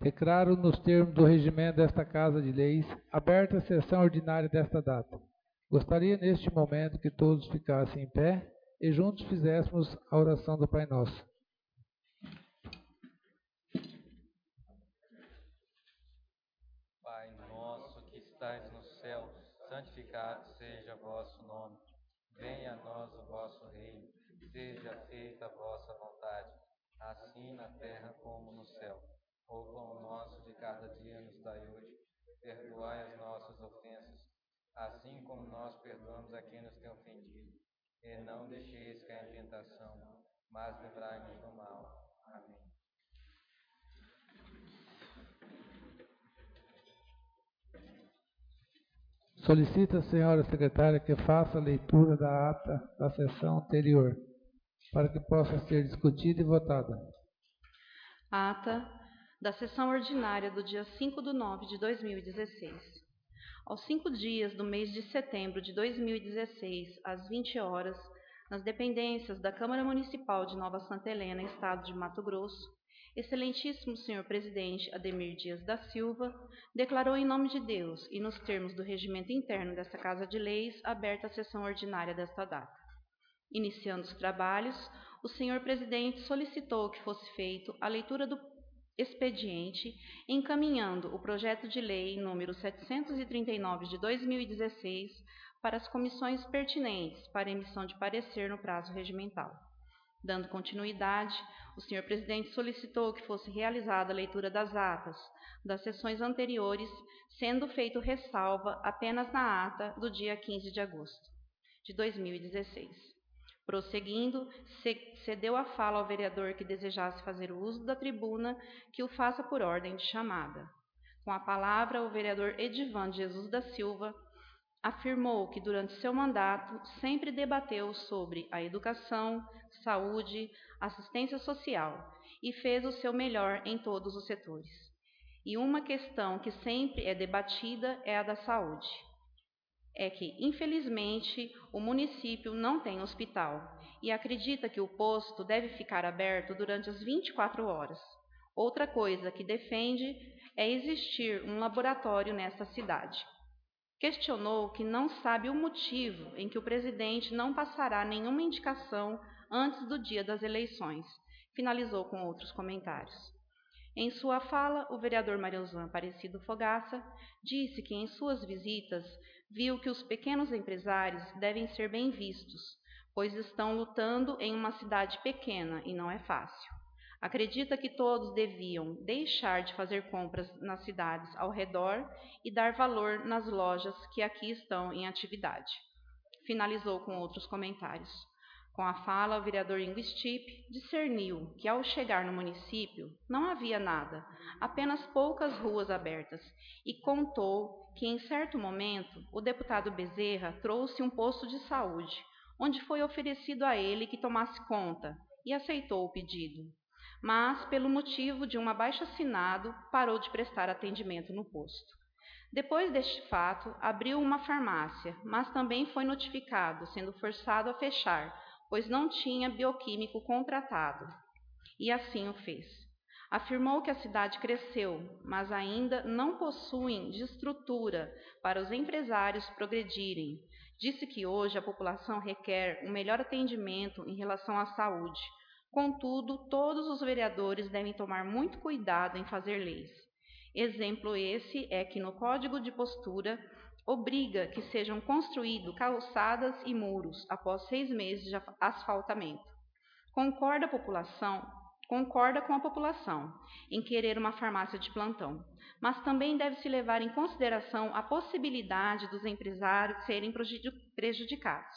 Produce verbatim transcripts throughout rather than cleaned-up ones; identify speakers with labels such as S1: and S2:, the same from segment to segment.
S1: Declaro, nos termos do regimento desta Casa de Leis, aberta a sessão ordinária desta data. Gostaria, neste momento, que todos ficassem em pé e juntos fizéssemos a oração do Pai Nosso.
S2: Pai nosso que estais no céu, santificado seja o vosso nome. Venha a nós o vosso reino. Seja feita a vossa vontade, assim na terra como no céu. O pão nosso de cada dia nos dai hoje. Perdoai as nossas ofensas, assim como nós perdoamos a quem nos tem ofendido. E não deixeis cair em tentação, mas livrai-nos do mal. Amém.
S1: Solicita a senhora secretária que faça a leitura da ata da sessão anterior, para que possa ser discutida e votada.
S3: Ata da sessão ordinária do dia cinco de nove de dois mil e dezesseis. Aos cinco dias do mês de setembro de dois mil e dezesseis, às vinte horas, nas dependências da Câmara Municipal de Nova Santa Helena, Estado de Mato Grosso, Excelentíssimo senhor Presidente Ademir Dias da Silva declarou em nome de Deus e nos termos do regimento interno desta Casa de Leis aberta a sessão ordinária desta data. Iniciando os trabalhos, o senhor Presidente solicitou que fosse feita a leitura do expediente, encaminhando o projeto de lei número setecentos e trinta e nove de dois mil e dezesseis para as comissões pertinentes para emissão de parecer no prazo regimental. Dando continuidade, o senhor Presidente solicitou que fosse realizada a leitura das atas das sessões anteriores, sendo feito ressalva apenas na ata do dia quinze de agosto de dois mil e dezesseis. Prosseguindo, cedeu a fala ao vereador que desejasse fazer o uso da tribuna, que o faça por ordem de chamada. Com a palavra, o vereador Edivan Jesus da Silva afirmou que durante seu mandato sempre debateu sobre a educação, saúde, assistência social e fez o seu melhor em todos os setores. E uma questão que sempre é debatida é a da saúde. É que, infelizmente, o município não tem hospital e acredita que o posto deve ficar aberto durante as vinte e quatro horas. Outra coisa que defende é existir um laboratório nesta cidade. Questionou que não sabe o motivo em que o presidente não passará nenhuma indicação antes do dia das eleições. Finalizou com outros comentários. Em sua fala, o vereador Mariozan Aparecido Fogaça disse que em suas visitas viu que os pequenos empresários devem ser bem vistos, pois estão lutando em uma cidade pequena e não é fácil. Acredita que todos deviam deixar de fazer compras nas cidades ao redor e dar valor nas lojas que aqui estão em atividade. Finalizou com outros comentários. Com a fala, o vereador Ingo Stipe discerniu que, ao chegar no município, não havia nada, apenas poucas ruas abertas, e contou que, em certo momento, o deputado Bezerra trouxe um posto de saúde, onde foi oferecido a ele que tomasse conta, e aceitou o pedido. Mas, pelo motivo de um abaixo-assinado, parou de prestar atendimento no posto. Depois deste fato, abriu uma farmácia, mas também foi notificado, sendo forçado a fechar, pois não tinha bioquímico contratado, e assim o fez. Afirmou que a cidade cresceu, mas ainda não possuem de estrutura para os empresários progredirem. Disse que hoje a população requer um melhor atendimento em relação à saúde. Contudo, todos os vereadores devem tomar muito cuidado em fazer leis. Exemplo esse é que no Código de Postura obriga que sejam construídos calçadas e muros após seis meses de asfaltamento. Concorda a população, concorda com a população em querer uma farmácia de plantão, mas também deve-se levar em consideração a possibilidade dos empresários serem prejudicados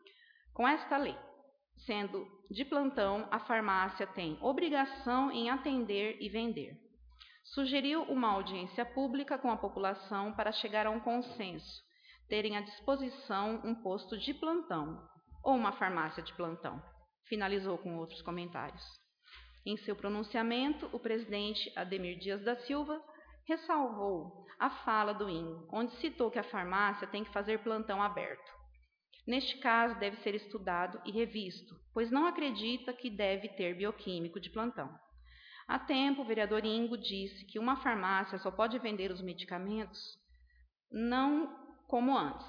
S3: com esta lei. Sendo de plantão, a farmácia tem obrigação em atender e vender. Sugeriu uma audiência pública com a população para chegar a um consenso, terem à disposição um posto de plantão ou uma farmácia de plantão. Finalizou com outros comentários. Em seu pronunciamento, o presidente Ademir Dias da Silva ressalvou a fala do Ingo, onde citou que a farmácia tem que fazer plantão aberto. Neste caso, deve ser estudado e revisto, pois não acredita que deve ter bioquímico de plantão. Há tempo, o vereador Ingo disse que uma farmácia só pode vender os medicamentos não como antes.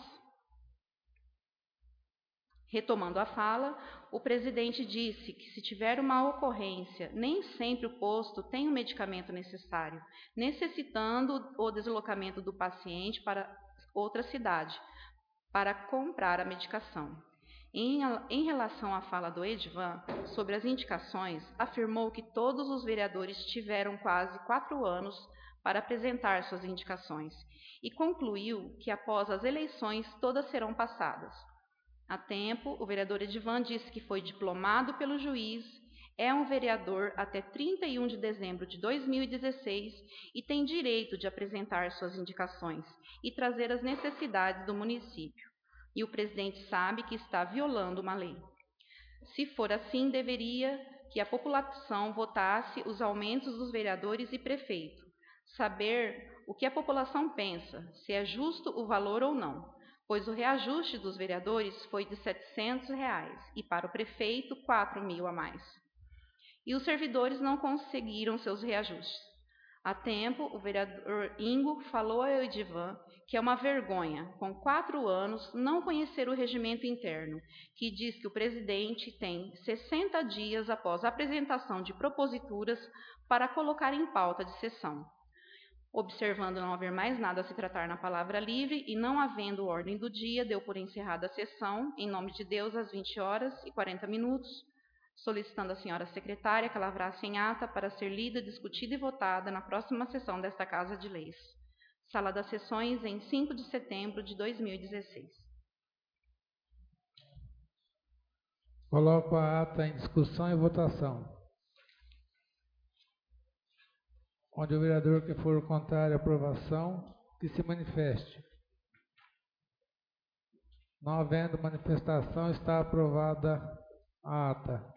S3: Retomando a fala, o presidente disse que se tiver uma ocorrência, nem sempre o posto tem o medicamento necessário, necessitando o deslocamento do paciente para outra cidade para comprar a medicação. Em, em relação à fala do Edivan sobre as indicações, afirmou que todos os vereadores tiveram quase quatro anos para apresentar suas indicações e concluiu que após as eleições todas serão passadas. Há tempo, o vereador Edivan disse que foi diplomado pelo juiz, é um vereador até trinta e um de dezembro de dois mil e dezesseis e tem direito de apresentar suas indicações e trazer as necessidades do município. E o presidente sabe que está violando uma lei. Se for assim, deveria que a população votasse os aumentos dos vereadores e prefeito. Saber o que a população pensa, se é justo o valor ou não, pois o reajuste dos vereadores foi de setecentos reais e para o prefeito quatro mil a mais. E os servidores não conseguiram seus reajustes. Há tempo, o vereador Ingo falou ao Edivan que é uma vergonha, com quatro anos, não conhecer o regimento interno, que diz que o presidente tem sessenta dias após a apresentação de proposituras para colocar em pauta de sessão. Observando não haver mais nada a se tratar na palavra livre e não havendo ordem do dia, deu por encerrada a sessão, em nome de Deus, às vinte horas e quarenta minutos, solicitando à senhora secretária que lavrasse em ata para ser lida, discutida e votada na próxima sessão desta Casa de Leis. Sala das Sessões, em cinco de setembro de dois mil e dezesseis.
S1: Coloco a ata em discussão e votação. Onde o vereador que for contrário à aprovação, que se manifeste. Não havendo manifestação, está aprovada a ata.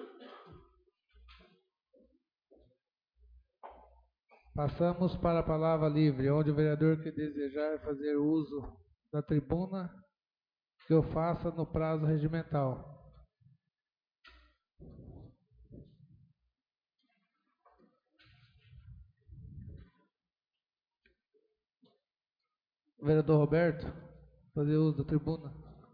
S1: Passamos para a palavra livre, onde o vereador que desejar fazer uso da tribuna, que o faça no prazo regimental. Vereador Roberto, fazer uso da tribuna.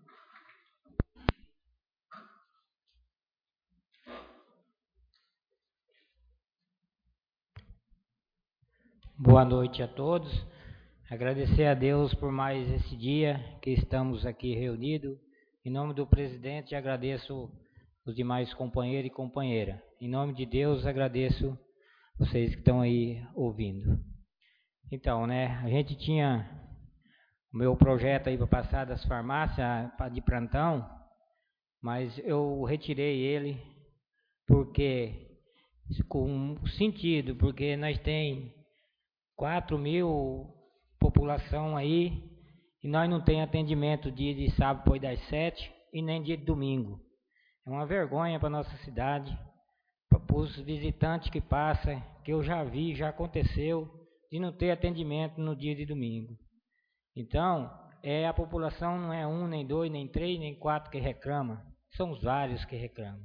S4: Boa noite a todos. Agradecer a Deus por mais esse dia que estamos aqui reunidos. Em nome do presidente, agradeço os demais companheiros e companheiras. Em nome de Deus, agradeço vocês que estão aí ouvindo. Então, né, a gente tinha o meu projeto aí para passar das farmácias de plantão, mas eu retirei ele porque, com sentido, porque nós tem quatro mil população aí e nós não tem atendimento dia de sábado depois das sete e nem dia de domingo. É uma vergonha para nossa cidade, para os visitantes que passam, que eu já vi, já aconteceu, de não ter atendimento no dia de domingo. Então, é, a população não é um, nem dois, nem três, nem quatro que reclama, são os vários que reclamam.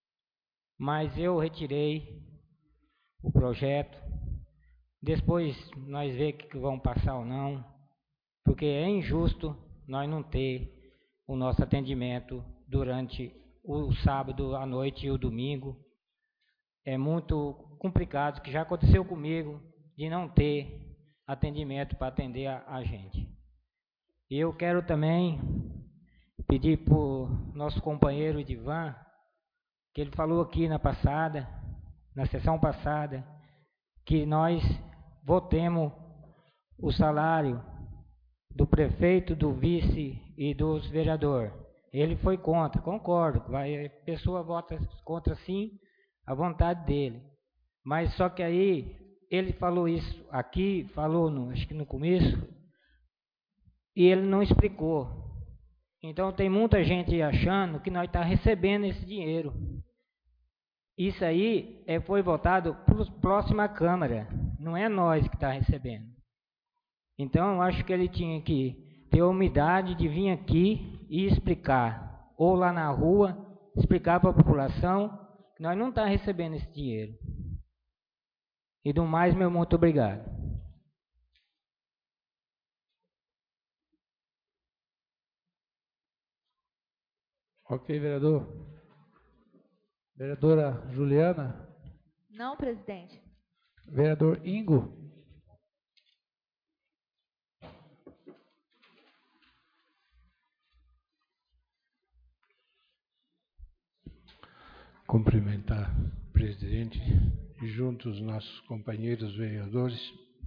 S4: Mas eu retirei o projeto. Depois nós vemos o que vão passar ou não, porque é injusto nós não ter o nosso atendimento durante o sábado à noite e o domingo. É muito complicado, que já aconteceu comigo, de não ter atendimento para atender a, a gente. E eu quero também pedir para o nosso companheiro Edivan, que ele falou aqui na passada, na sessão passada, que nós votemos o salário do prefeito, do vice e dos vereadores. Ele foi contra, concordo, vai, a pessoa vota contra sim, a vontade dele. Mas só que aí, ele falou isso aqui, falou no, acho que no começo, e ele não explicou. Então tem muita gente achando que nós estamos recebendo esse dinheiro. Isso aí é, foi votado para a próxima Câmara, não é nós que está recebendo. Então, eu acho que ele tinha que ter a humildade de vir aqui e explicar, ou lá na rua, explicar para a população que nós não estamos recebendo esse dinheiro. E do mais, meu muito obrigado.
S1: Ok, vereador. Vereadora Juliana.
S5: Não, presidente.
S1: Vereador Ingo.
S6: Cumprimentar o presidente e junto os nossos companheiros vereadores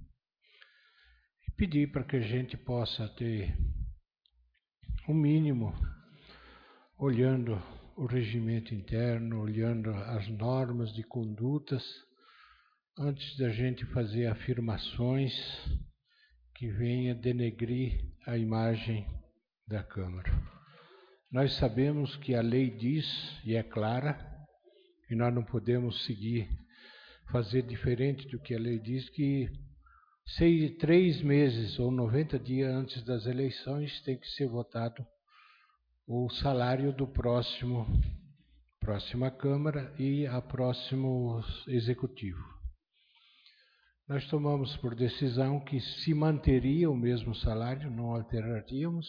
S6: e pedir para que a gente possa ter o mínimo, olhando o regimento interno, olhando as normas de condutas, antes da gente fazer afirmações que venha denegrir a imagem da Câmara. Nós sabemos que a lei diz, e é clara, e nós não podemos seguir, fazer diferente do que a lei diz, que seis, três meses ou noventa dias antes das eleições tem que ser votado o salário do próximo, próxima Câmara e a próximo Executivo. Nós tomamos por decisão que se manteria o mesmo salário, não alteraríamos,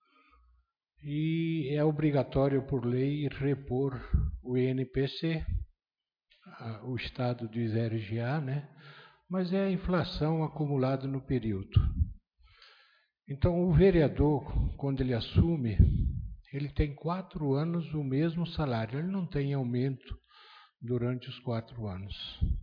S6: e é obrigatório por lei repor o I N P C, o estado do I R G A, né? Mas é a inflação acumulada no período. Então, o vereador, quando ele assume, ele tem quatro anos o mesmo salário, ele não tem aumento durante os quatro anos.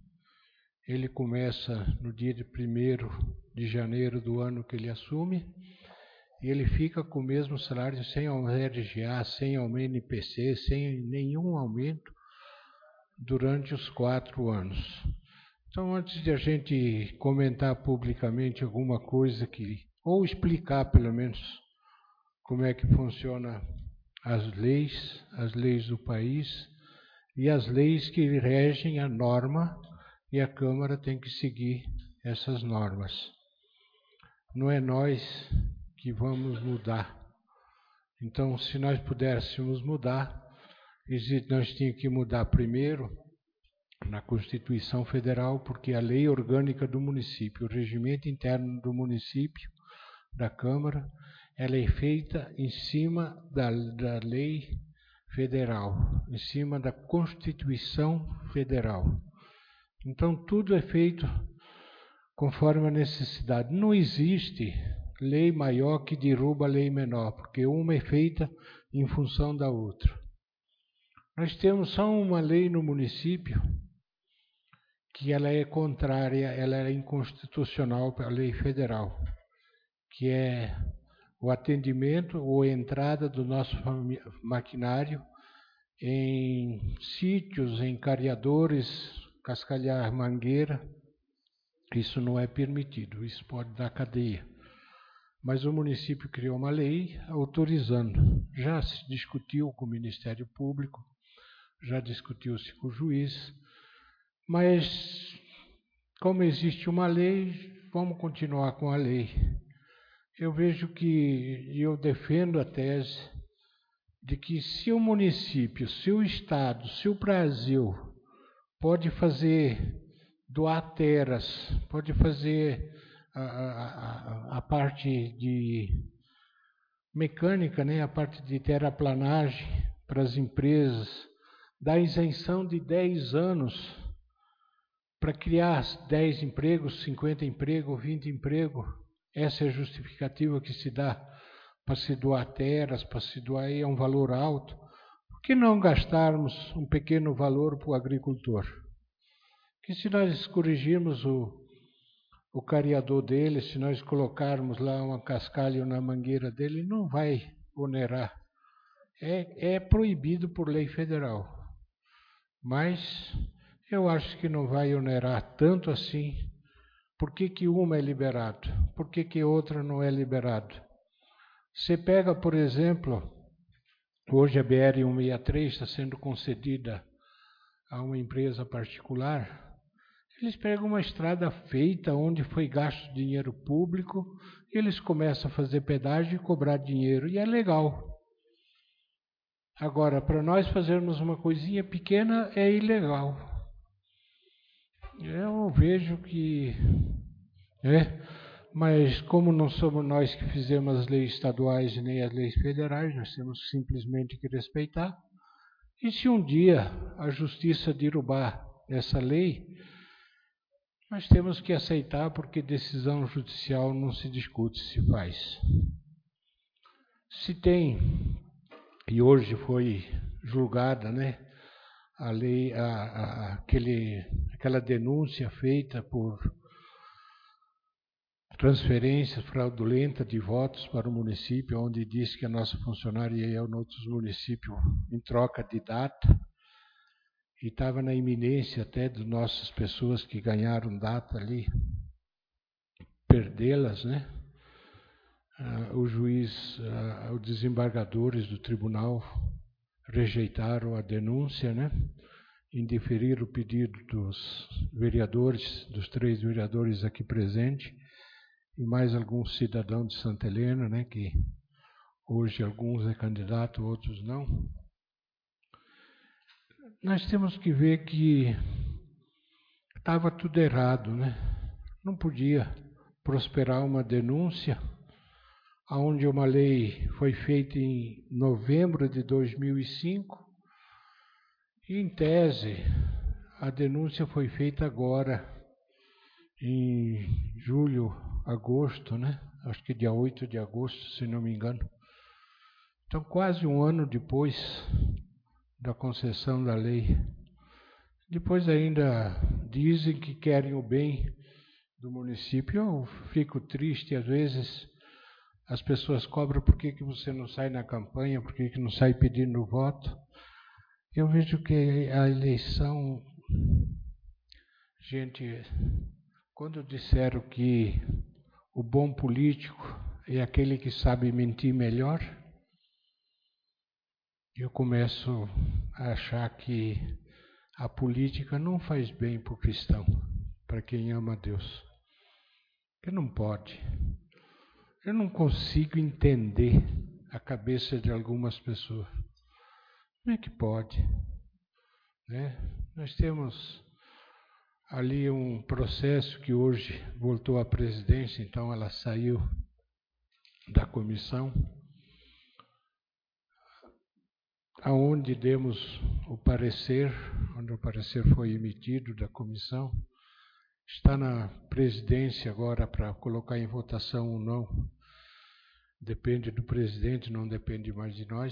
S6: Ele começa no dia de primeiro de janeiro do ano que ele assume, e ele fica com o mesmo salário, sem o I R G A, sem o I N P C, sem nenhum aumento durante os quatro anos. Então, antes de a gente comentar publicamente alguma coisa que, ou explicar pelo menos como é que funciona as leis, as leis do país e as leis que regem a norma, e a Câmara tem que seguir essas normas. Não é nós que vamos mudar. Então, se nós pudéssemos mudar, nós tínhamos que mudar primeiro na Constituição Federal, porque a lei orgânica do município, o regimento interno do município, da Câmara, ela é feita em cima da, da lei federal, em cima da Constituição Federal. Então, tudo é feito conforme a necessidade. Não existe lei maior que derruba a lei menor, porque uma é feita em função da outra. Nós temos só uma lei no município que ela é contrária, ela é inconstitucional para a lei federal, que é o atendimento ou entrada do nosso maquinário em sítios, em carreadores, cascalhar mangueira. Isso não é permitido, isso pode dar cadeia. Mas o município criou uma lei autorizando. Já se discutiu com o Ministério Público, já discutiu-se com o juiz, mas como existe uma lei, vamos continuar com a lei. Eu vejo que, e eu defendo a tese, de que se o município, se o Estado, se o Brasil pode fazer, doar terras, pode fazer a, a, a, a parte de mecânica, né, a parte de terraplanagem para as empresas, dar isenção de dez anos para criar dez empregos, cinquenta empregos, vinte empregos. Essa é a justificativa que se dá para se doar terras, para se doar, é um valor alto. Por que não gastarmos um pequeno valor para o agricultor? Que se nós corrigirmos o, o careador dele, se nós colocarmos lá uma cascalho na mangueira dele, não vai onerar. É, é proibido por lei federal. Mas eu acho que não vai onerar tanto assim. Por que que uma é liberado? Por que que outra não é liberado? Você pega, por exemplo, hoje a B R cento e sessenta e três está sendo concedida a uma empresa particular. Eles pegam uma estrada feita onde foi gasto dinheiro público, eles começam a fazer pedágio e cobrar dinheiro, e é legal. Agora, para nós fazermos uma coisinha pequena, é ilegal. Eu vejo que... É, mas como não somos nós que fizemos as leis estaduais e nem as leis federais, nós temos simplesmente que respeitar. E se um dia a justiça derrubar essa lei, nós temos que aceitar, porque decisão judicial não se discute, se faz. Se tem, e hoje foi julgada, né, a lei, a, a, aquele, aquela denúncia feita por transferência fraudulenta de votos para o município, onde diz que a nossa funcionária ia em outros municípios em troca de data, e estava na iminência até de nossas pessoas que ganharam data ali, perdê-las, né? Ah, o juiz, ah, os desembargadores do tribunal rejeitaram a denúncia, né? Indeferiram o pedido dos vereadores, dos três vereadores aqui presentes, e mais alguns cidadãos de Santa Helena, né, que hoje alguns é candidato, outros não. Nós temos que ver que estava tudo errado, né? Não podia prosperar uma denúncia onde uma lei foi feita em novembro de dois mil e cinco e, em tese, a denúncia foi feita agora, em julho, agosto, né? Acho que dia oito de agosto, se não me engano. Então, quase um ano depois da concessão da lei. Depois ainda dizem que querem o bem do município. Eu fico triste, às vezes as pessoas cobram por que, que você não sai na campanha, por que, que não sai pedindo voto. Eu vejo que a eleição, gente, quando disseram que o bom político é aquele que sabe mentir melhor, eu começo a achar que a política não faz bem para o cristão, para quem ama a Deus. Que não pode. Eu não consigo entender a cabeça de algumas pessoas. Como é que pode? Né? Nós temos ali um processo que hoje voltou à presidência, então ela saiu da comissão, aonde demos o parecer, onde o parecer foi emitido da comissão, está na presidência agora para colocar em votação ou não. Depende do presidente, não depende mais de nós.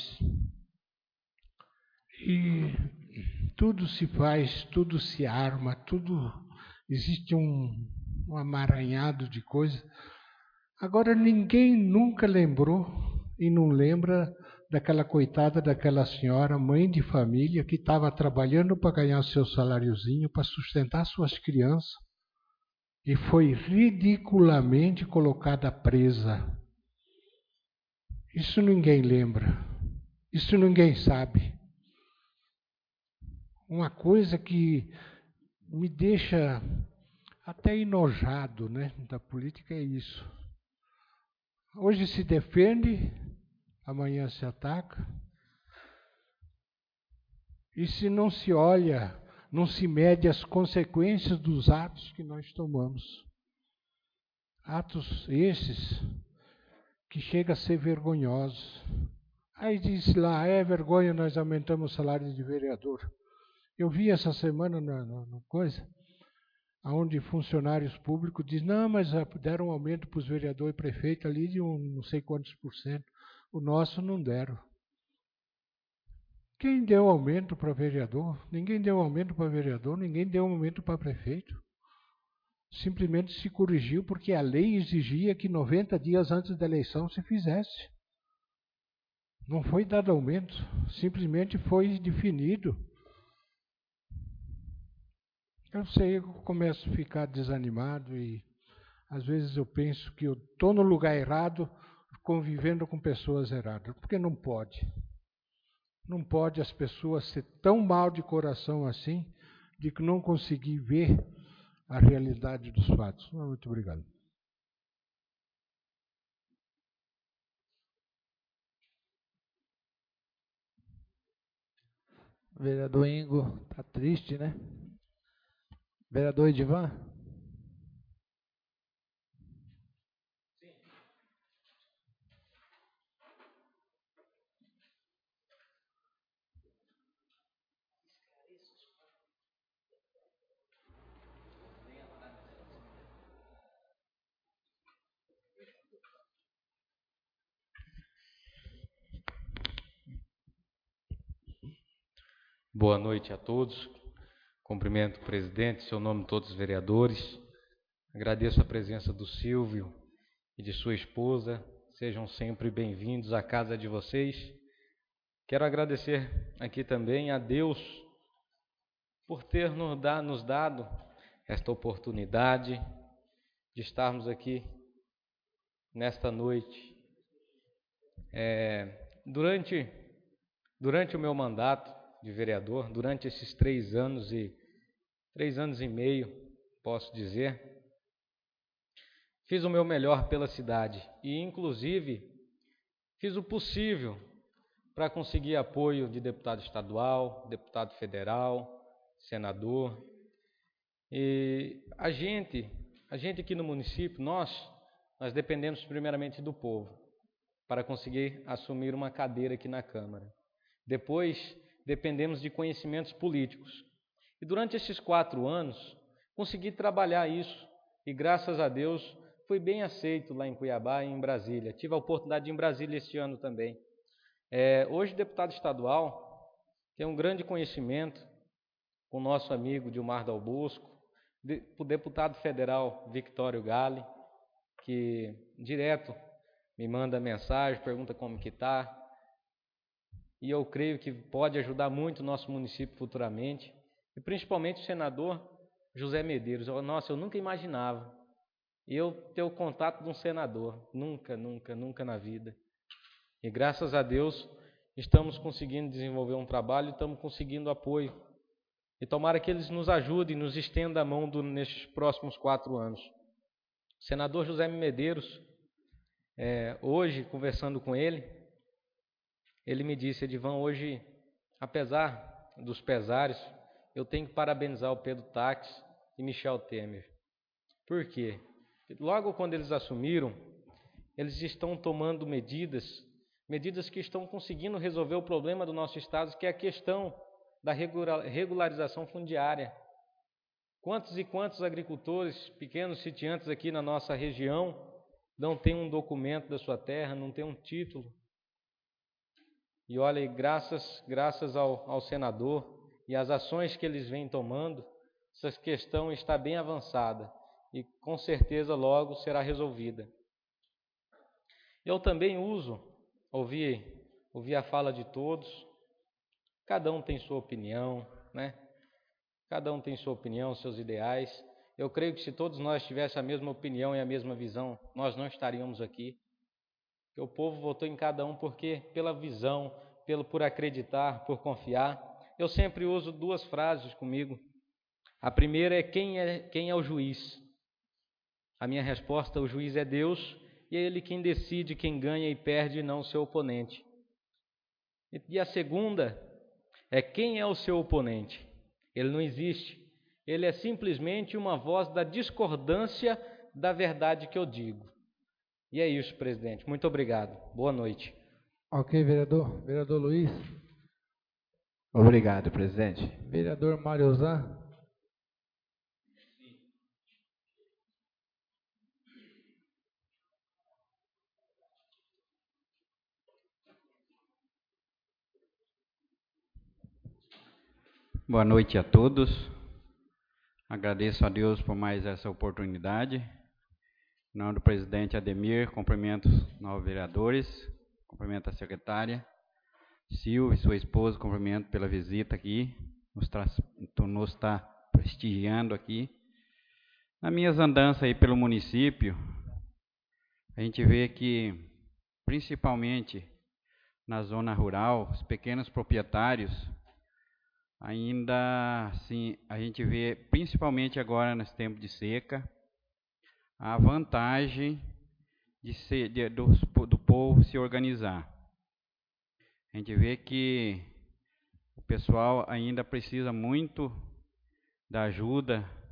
S6: E tudo se faz, tudo se arma, tudo, existe um, um amaranhado de coisas. Agora ninguém nunca lembrou e não lembra daquela coitada daquela senhora, mãe de família, que estava trabalhando para ganhar seu saláriozinho, para sustentar suas crianças, e foi ridiculamente colocada presa. Isso ninguém lembra, isso ninguém sabe. Uma coisa que me deixa até enojado, né, da política é isso. Hoje se defende, amanhã se ataca. E se não se olha, não se mede as consequências dos atos que nós tomamos. Atos esses que chegam a ser vergonhosos. Aí diz lá, é vergonha, nós aumentamos o salário de vereador. Eu vi essa semana na, na, na coisa, onde funcionários públicos dizem, não, mas deram um aumento para os vereadores e prefeitos ali de um não sei quantos por cento. O nosso não deram. Quem deu aumento para vereador? Ninguém deu aumento para vereador, ninguém deu aumento para prefeito. Simplesmente se corrigiu porque a lei exigia que noventa dias antes da eleição se fizesse. Não foi dado aumento, simplesmente foi definido. Eu sei, eu começo a ficar desanimado e às vezes eu penso que eu estou no lugar errado, convivendo com pessoas erradas, porque não pode. Não pode as pessoas ser tão mal de coração assim, de que não conseguir ver a realidade dos fatos. Muito obrigado.
S1: Vereador Ingo, está triste, né? Vereador Edivan?
S2: Boa noite a todos. Cumprimento o presidente, em seu nome todos os vereadores. Agradeço a presença do Silvio e de sua esposa. Sejam sempre bem-vindos à casa de vocês. Quero agradecer aqui também a Deus por ter nos dado esta oportunidade de estarmos aqui nesta noite. É, durante, durante o meu mandato de vereador, durante esses três anos e três anos e meio, posso dizer, fiz o meu melhor pela cidade e, inclusive, fiz o possível para conseguir apoio de deputado estadual, deputado federal, senador. E a gente, a gente aqui no município, nós, nós dependemos primeiramente do povo para conseguir assumir uma cadeira aqui na Câmara. Depois, dependemos de conhecimentos políticos. E durante esses quatro anos, consegui trabalhar isso e, graças a Deus, fui bem aceito lá em Cuiabá e em Brasília. Tive a oportunidade de ir em Brasília este ano também. É, hoje, deputado estadual, tem um grande conhecimento com o nosso amigo Dilmar Dal Bosco, de, o deputado federal Victório Gale, que direto me manda mensagem, pergunta como que está. E eu creio que pode ajudar muito o nosso município futuramente. E principalmente o senador José Medeiros. Nossa, eu nunca imaginava eu ter o contato de um senador. Nunca, nunca, nunca na vida. E graças a Deus estamos conseguindo desenvolver um trabalho e estamos conseguindo apoio. E tomara que eles nos ajudem, nos estendam a mão do, nestes próximos quatro anos. O senador José Medeiros, é, hoje, conversando com ele, ele me disse: Edivan, hoje, apesar dos pesares, eu tenho que parabenizar o Pedro Táxi e Michel Temer. Por quê? Logo quando eles assumiram, eles estão tomando medidas, medidas que estão conseguindo resolver o problema do nosso estado, que é a questão da regularização fundiária. Quantos e quantos agricultores, pequenos sitiantes aqui na nossa região, não têm um documento da sua terra, não têm um título? E olha, graças, graças ao, ao senador e às ações que eles vêm tomando, essa questão está bem avançada e com certeza logo será resolvida. Eu também uso, ouvi, ouvi a fala de todos, cada um tem sua opinião, né? Cada um tem sua opinião, seus ideais. Eu creio que se todos nós tivéssemos a mesma opinião e a mesma visão, nós não estaríamos aqui. Porque o povo votou em cada um porque pela visão, pelo por acreditar, por confiar. Eu sempre uso duas frases comigo. A primeira é quem é, quem é o juiz? A minha resposta: o juiz é Deus e é Ele quem decide quem ganha e perde, não o seu oponente. E a segunda é quem é o seu oponente? Ele não existe. Ele é simplesmente uma voz da discordância da verdade que eu digo. E é isso, presidente. Muito obrigado. Boa noite.
S1: Ok, vereador. Vereador Luiz.
S7: Obrigado, presidente.
S1: Vereador Mário Zan.
S7: Boa noite a todos. Agradeço a Deus por mais essa oportunidade. Em nome do presidente Ademir, cumprimento os novos vereadores, cumprimento a secretária, Silvia e sua esposa, cumprimento pela visita aqui, nos, nos está prestigiando aqui. Nas minhas andanças aí pelo município, a gente vê que, principalmente na zona rural, os pequenos proprietários, ainda assim, a gente vê, principalmente agora nesse tempo de seca, a vantagem de ser, de, do, do povo se organizar. A gente vê que o pessoal ainda precisa muito da ajuda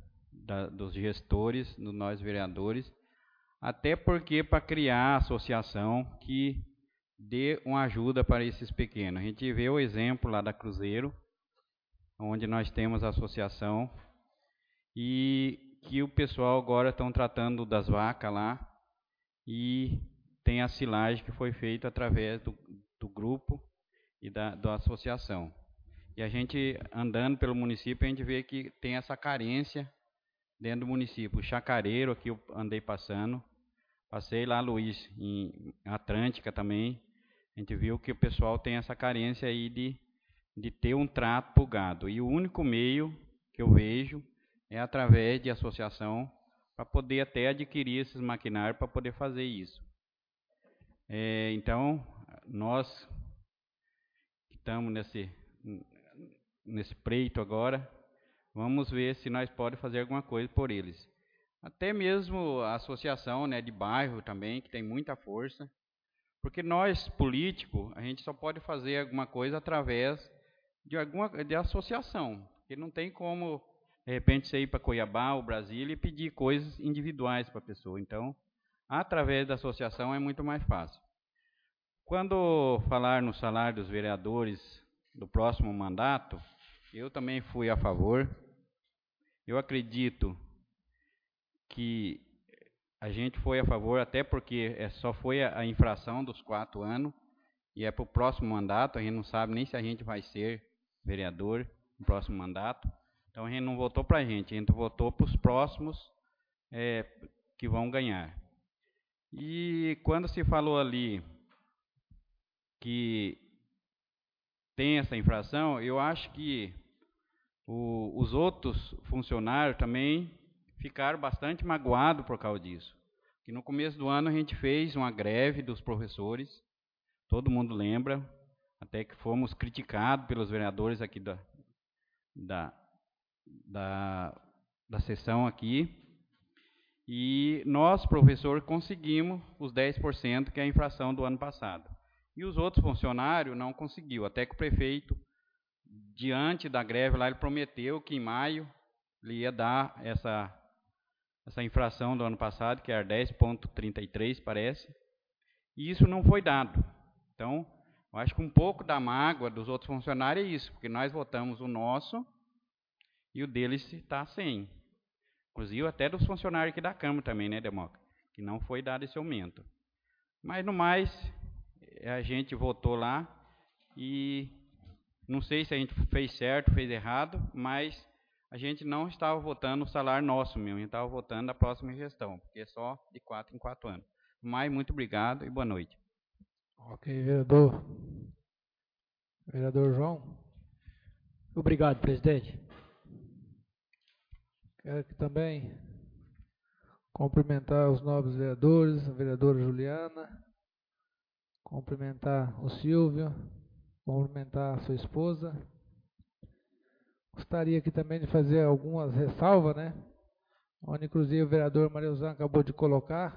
S7: da, dos gestores, dos nós vereadores, até porque para criar a associação que dê uma ajuda para esses pequenos. A gente vê o exemplo lá da Cruzeiro, onde nós temos a associação, e que o pessoal agora estão tratando das vacas lá, e tem a silagem que foi feita através do, do grupo e da, da associação. E a gente, andando pelo município, a gente vê que tem essa carência dentro do município. O Chacareiro, aqui eu andei passando, passei lá, Luiz, em Atlântica também, a gente viu que o pessoal tem essa carência aí de, de ter um trato pro gado. E o único meio que eu vejo é através de associação, para poder até adquirir esses maquinários para poder fazer isso. É, então, nós que estamos nesse, nesse pleito agora, vamos ver se nós podemos fazer alguma coisa por eles. Até mesmo a associação, né, de bairro também, que tem muita força, porque nós, políticos, a gente só pode fazer alguma coisa através de alguma de associação, porque não tem como, de repente, você ir para Cuiabá ou Brasília e pedir coisas individuais para a pessoa. Então, através da associação é muito mais fácil. Quando falar no salário dos vereadores do próximo mandato, eu também fui a favor. Eu acredito que a gente foi a favor, até porque é, só foi a, a infração dos quatro anos, e é para o próximo mandato, a gente não sabe nem se a gente vai ser vereador no próximo mandato. Então a gente não votou para a gente, a gente votou para os próximos é, que vão ganhar. E quando se falou ali que tem essa infração, eu acho que o, os outros funcionários também ficaram bastante magoados por causa disso. Que no começo do ano a gente fez uma greve dos professores, todo mundo lembra, até que fomos criticados pelos vereadores aqui da, da, da, da sessão aqui. E nós, professor, conseguimos os dez por cento, que é a infração do ano passado. E os outros funcionários não conseguiu, até que o prefeito, diante da greve lá, ele prometeu que em maio ele ia dar essa, essa infração do ano passado, que era dez vírgula trinta e três, parece, e isso não foi dado. Então, eu acho que um pouco da mágoa dos outros funcionários é isso, porque nós votamos o nosso e o deles está sem. Inclusive até dos funcionários aqui da Câmara também, né, Democa? Que não foi dado esse aumento. Mas, no mais, a gente votou lá e não sei se a gente fez certo, fez errado, mas a gente não estava votando o salário nosso mesmo, a gente estava votando a próxima gestão, porque é só de quatro em quatro anos. Mas, muito obrigado e boa noite.
S1: Ok, vereador. Vereador João.
S8: Obrigado, presidente.
S1: Quero aqui também cumprimentar os nobres vereadores, a vereadora Juliana, cumprimentar o Silvio, cumprimentar a sua esposa. Gostaria aqui também de fazer algumas ressalvas, né? Onde, inclusive, o vereador Mariozan acabou de colocar.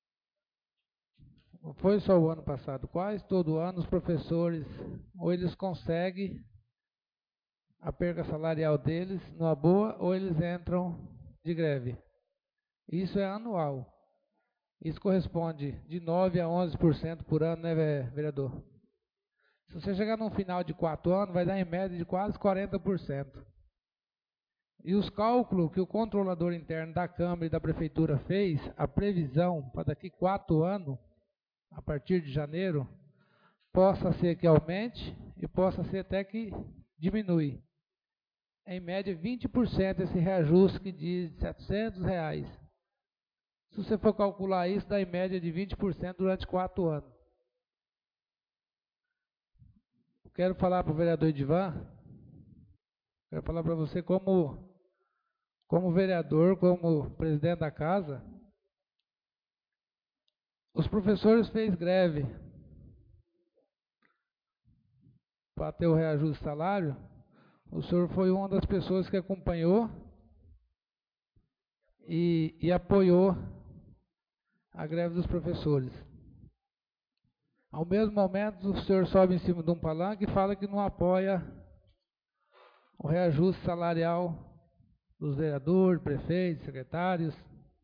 S1: Não foi só o ano passado, quase todo ano os professores, ou eles conseguem a perca salarial deles numa boa, ou eles entram de greve. Isso é anual. Isso corresponde de nove a onze por cento por ano, né, vereador? Se você chegar no final de quatro anos, vai dar em média de quase quarenta por cento. E os cálculos que o controlador interno da Câmara e da Prefeitura fez, a previsão para daqui quatro anos, a partir de janeiro, possa ser que aumente e possa ser até que diminui. Em média, vinte por cento esse reajuste que diz de setecentos reais. Se você for calcular isso, dá em média de vinte por cento durante quatro anos. Quero falar para o vereador Edivan, quero falar para você como, como vereador, como presidente da casa, os professores fez greve para ter o reajuste de salário. O senhor foi uma das pessoas que acompanhou e, e apoiou a greve dos professores. Ao mesmo momento, o senhor sobe em cima de um palanque e fala que não apoia o reajuste salarial dos vereadores, prefeitos, secretários.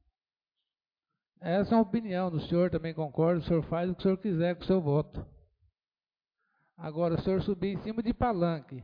S1: Essa é uma opinião do senhor, também concordo, o senhor faz o que o senhor quiser com o seu voto. Agora, o senhor subir em cima de palanque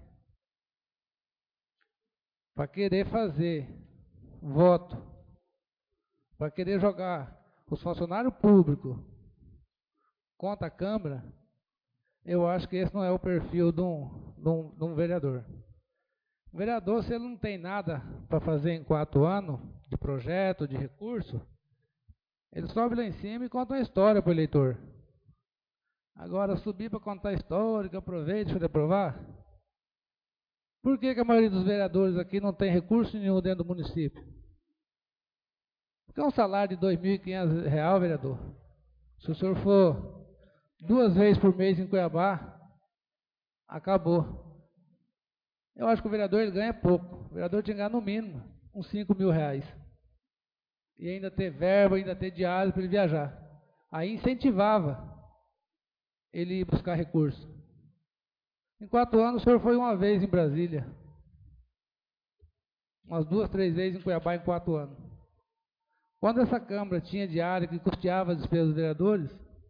S1: para querer fazer voto, para querer jogar os funcionários públicos contra a Câmara, eu acho que esse não é o perfil de um, de um, de um vereador. O vereador, se ele não tem nada para fazer em quatro anos, de projeto, de recurso, ele sobe lá em cima e conta uma história para o eleitor. Agora, subir para contar a história, que aproveite para aprovar. Por que, que a maioria dos vereadores aqui não tem recurso nenhum dentro do município? Porque é um salário de dois mil e quinhentos reais, vereador. Se o senhor for duas vezes por mês em Cuiabá, acabou. Eu acho que o vereador ele ganha pouco. O vereador tinha que ganhar no mínimo uns cinco mil reais. E ainda ter verba, ainda ter diário para ele viajar. Aí incentivava ele ir buscar recurso. Em quatro anos, o senhor foi uma vez em Brasília. Umas duas, três vezes em Cuiabá em quatro anos. Quando essa Câmara tinha diário que custeava as despesas dos vereadores,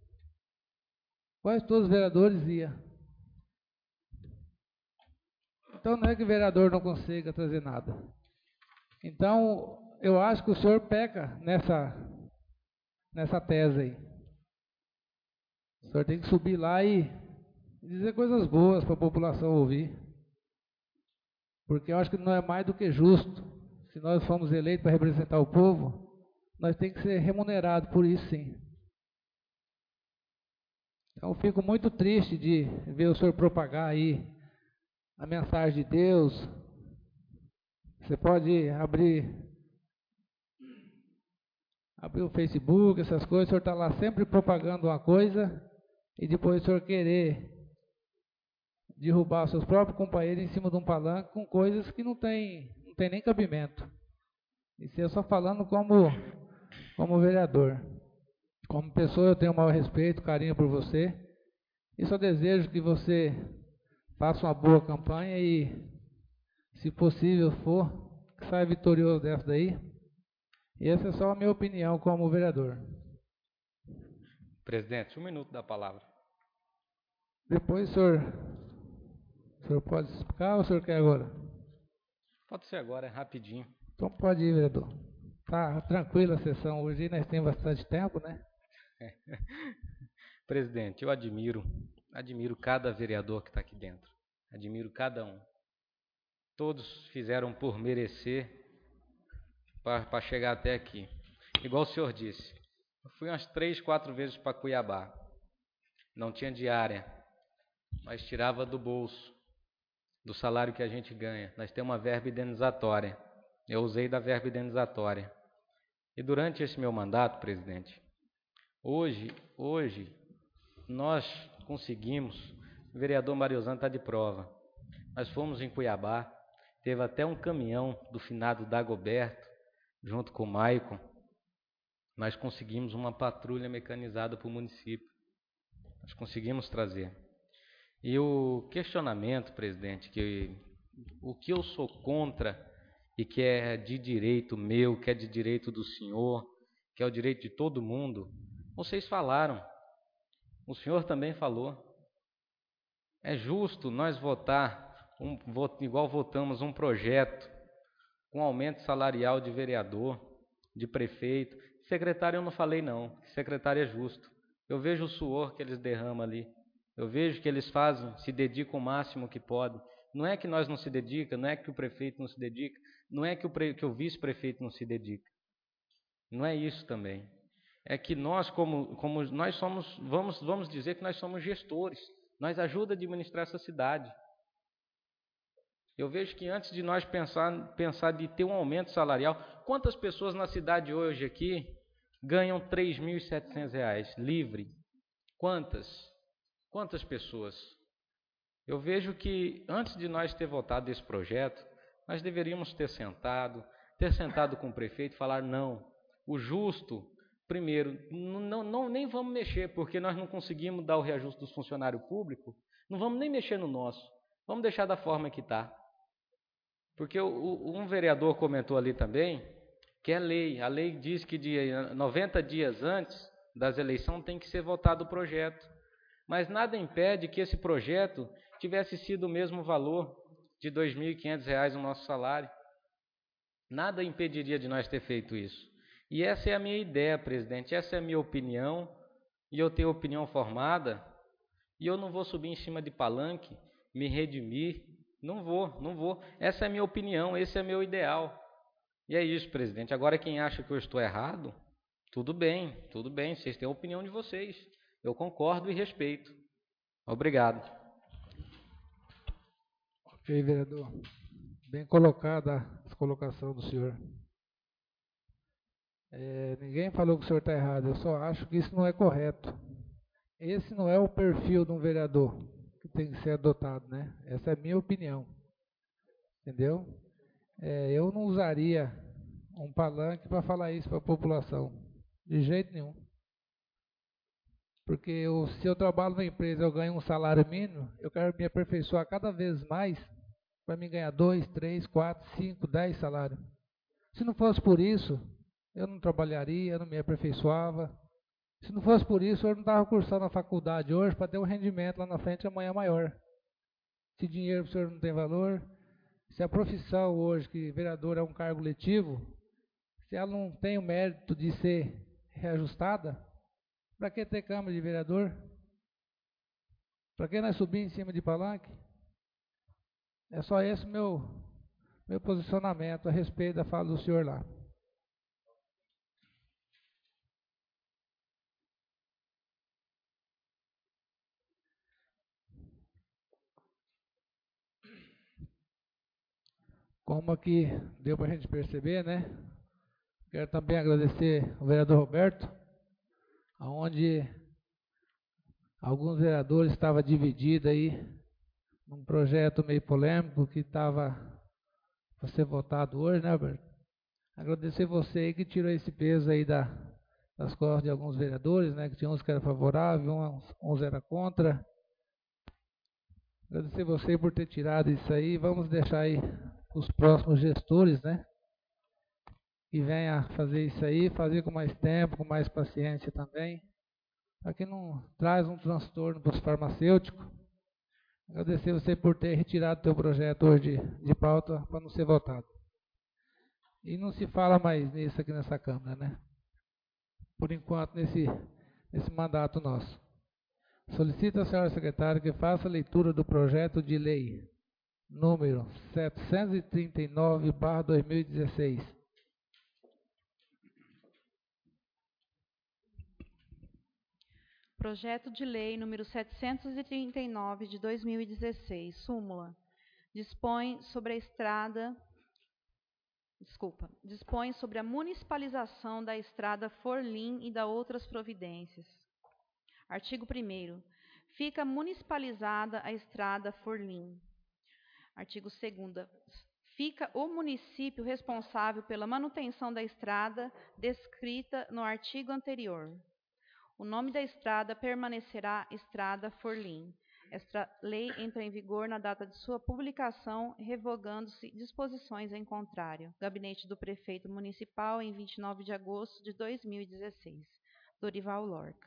S1: quase todos os vereadores iam. Então não é que o vereador não consiga trazer nada. Então, eu acho que o senhor peca nessa, nessa tese aí. O senhor tem que subir lá e dizer coisas boas para a população ouvir. Porque eu acho que não é mais do que justo. Se nós fomos eleitos para representar o povo, nós temos que ser remunerados por isso, sim. Então, eu fico muito triste de ver o senhor propagar aí a mensagem de Deus. Você pode abrir, abrir o Facebook, essas coisas, o senhor está lá sempre propagando uma coisa e depois o senhor querer derrubar os seus próprios companheiros em cima de um palanque com coisas que não tem, não tem nem cabimento. Isso é só falando como, como vereador. Como pessoa, eu tenho o maior respeito, carinho por você. E só desejo que você faça uma boa campanha e, se possível for, que saia vitorioso dessa daí. E essa é só a minha opinião como vereador.
S2: Presidente, um minuto da palavra.
S1: Depois o senhor, o senhor pode explicar ou o senhor quer agora?
S2: Pode ser agora, é rapidinho.
S1: Então pode ir, vereador. Tá tranquila a sessão hoje, nós temos bastante tempo, né?
S2: Presidente, eu admiro, admiro cada vereador que está aqui dentro. Admiro cada um. Todos fizeram por merecer para chegar até aqui. Igual o senhor disse, eu fui umas três, quatro vezes para Cuiabá. Não tinha diária, mas tirava do bolso, do salário que a gente ganha. Nós temos uma verba indenizatória. Eu usei da verba indenizatória. E durante esse meu mandato, presidente, hoje, hoje nós conseguimos, o vereador Mariozano está de prova, nós fomos em Cuiabá, teve até um caminhão do finado Dagoberto, junto com o Maicon, nós conseguimos uma patrulha mecanizada para o município, nós conseguimos trazer. E o questionamento, presidente, que o que eu sou contra e que é de direito meu, que é de direito do senhor, que é o direito de todo mundo, vocês falaram, o senhor também falou. É justo nós votar, um, igual votamos um projeto com aumento salarial de vereador, de prefeito. Secretário eu não falei não, secretário é justo. Eu vejo o suor que eles derramam ali, eu vejo que eles fazem, se dedicam o máximo que podem. Não é que nós não se dedica, não é que o prefeito não se dedica, não é que o, pre, que o vice-prefeito não se dedica. Não é isso também. É que nós, como, como nós somos, vamos, vamos dizer que nós somos gestores, nós ajudamos a administrar essa cidade. Eu vejo que antes de nós pensar, pensar de ter um aumento salarial, quantas pessoas na cidade hoje aqui ganham três mil e setecentos reais livre? Quantas? Quantas pessoas? Eu vejo que antes de nós ter votado esse projeto, nós deveríamos ter sentado, ter sentado com o prefeito e falar, não, o justo, primeiro, não, não, nem vamos mexer, porque nós não conseguimos dar o reajuste dos funcionários públicos, não vamos nem mexer no nosso, vamos deixar da forma que está. Porque o, o, um vereador comentou ali também que é lei. A lei diz que de noventa dias antes das eleições tem que ser votado o projeto. Mas nada impede que esse projeto tivesse sido o mesmo valor de dois mil e quinhentos reais o nosso salário. Nada impediria de nós ter feito isso. E essa é a minha ideia, presidente, essa é a minha opinião, e eu tenho opinião formada, e eu não vou subir em cima de palanque, me redimir, não vou, não vou. Essa é a minha opinião, esse é meu ideal. E é isso, presidente. Agora, quem acha que eu estou errado, tudo bem, tudo bem, vocês têm a opinião de vocês. Eu concordo e respeito. Obrigado.
S1: Ok, vereador. Bem colocada a colocação do senhor. É, ninguém falou que o senhor está errado, eu só acho que isso não é correto. Esse não é o perfil de um vereador que tem que ser adotado, né? Essa é a minha opinião. Entendeu? É, eu não usaria um palanque para falar isso para a população. De jeito nenhum. Porque eu, se eu trabalho numa empresa e eu ganho um salário mínimo, eu quero me aperfeiçoar cada vez mais para me ganhar dois, três, quatro, cinco, dez salários. Se não fosse por isso, eu não trabalharia, eu não me aperfeiçoava. Se não fosse por isso, eu não estava cursando na faculdade hoje para ter um rendimento lá na frente amanhã maior. Se dinheiro para o senhor não tem valor, se a profissão hoje, que vereador é um cargo letivo, se ela não tem o mérito de ser reajustada, para que ter Câmara de Vereador? Para que nós subir em cima de palanque? É só esse meu, meu posicionamento a respeito da fala do senhor lá. Como aqui deu para a gente perceber, né? Quero também agradecer ao vereador Roberto, onde alguns vereadores estavam divididos aí num projeto meio polêmico que estava para ser votado hoje, né, Roberto? Agradecer você aí que tirou esse peso aí da, das costas de alguns vereadores, né? Que tinha uns que eram favoráveis, uns, uns eram contra. Agradecer você por ter tirado isso aí. Vamos deixar aí os próximos gestores, né? Que venha fazer isso aí, fazer com mais tempo, com mais paciência também, para que não traz um transtorno para os farmacêuticos. Agradecer você por ter retirado o teu projeto hoje de, de pauta para não ser votado. E não se fala mais nisso aqui nessa Câmara, né? Por enquanto, nesse, nesse mandato nosso. Solicito à senhora secretária que faça a leitura do projeto de lei número setecentos e trinta e nove barra dois mil e dezesseis.
S3: Projeto de lei número setecentos e trinta e nove de dois mil e dezesseis, súmula. Dispõe sobre a estrada, desculpa, dispõe sobre a municipalização da estrada Forlim e da outras providências. Artigo primeiro. Fica municipalizada a estrada Forlim. Artigo segundo. Fica o município responsável pela manutenção da estrada descrita no artigo anterior. O nome da estrada permanecerá Estrada Forlim. Esta lei entra em vigor na data de sua publicação, revogando-se disposições em contrário. Gabinete do Prefeito Municipal, em vinte e nove de agosto de dois mil e dezesseis. Dorival Lorca.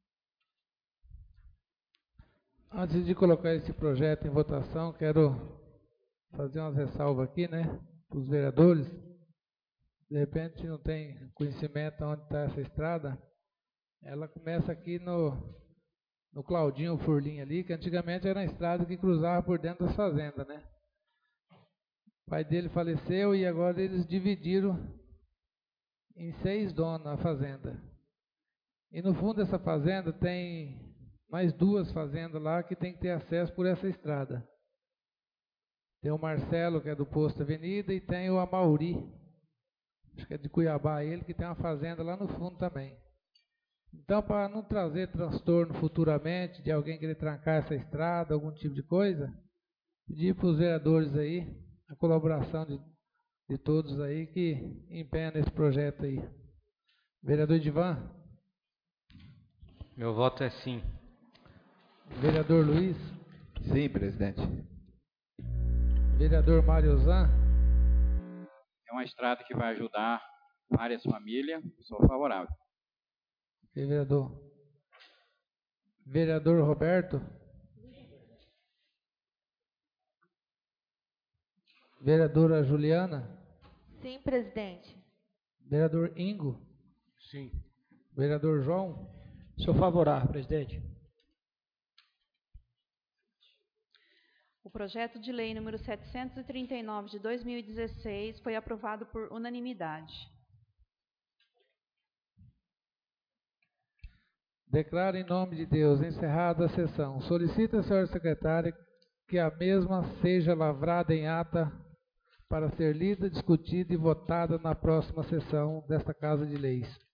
S1: Antes de colocar esse projeto em votação, quero fazer umas ressalvas aqui, né, para os vereadores. De repente não tem conhecimento onde está essa estrada. Ela começa aqui no, no Claudinho Furlim ali, que antigamente era uma estrada que cruzava por dentro das fazendas, né? O pai dele faleceu e agora eles dividiram em seis donos a fazenda. E no fundo dessa fazenda tem mais duas fazendas lá que tem que ter acesso por essa estrada. Tem o Marcelo, que é do Posto Avenida, e tem o Amauri, acho que é de Cuiabá, ele que tem uma fazenda lá no fundo também. Então, para não trazer transtorno futuramente de alguém querer trancar essa estrada, algum tipo de coisa, pedir para os vereadores aí a colaboração de, de todos aí que empenham nesse projeto aí. Vereador Edivan?
S2: Meu voto é sim.
S1: Vereador Luiz?
S9: Sim, presidente.
S1: Vereador Mário Zan?
S7: É uma estrada que vai ajudar várias famílias. Sou favorável.
S1: E vereador? Vereador Roberto? Vereadora Juliana?
S5: Sim, presidente.
S1: Vereador Ingo?
S6: Sim.
S1: Vereador João?
S8: Sou favorável, presidente.
S3: O projeto de lei número setecentos e trinta e nove de dois mil e dezesseis foi aprovado por unanimidade.
S1: Declaro em nome de Deus encerrada a sessão. Solicita, senhora secretária, que a mesma seja lavrada em ata para ser lida, discutida e votada na próxima sessão desta Casa de Leis.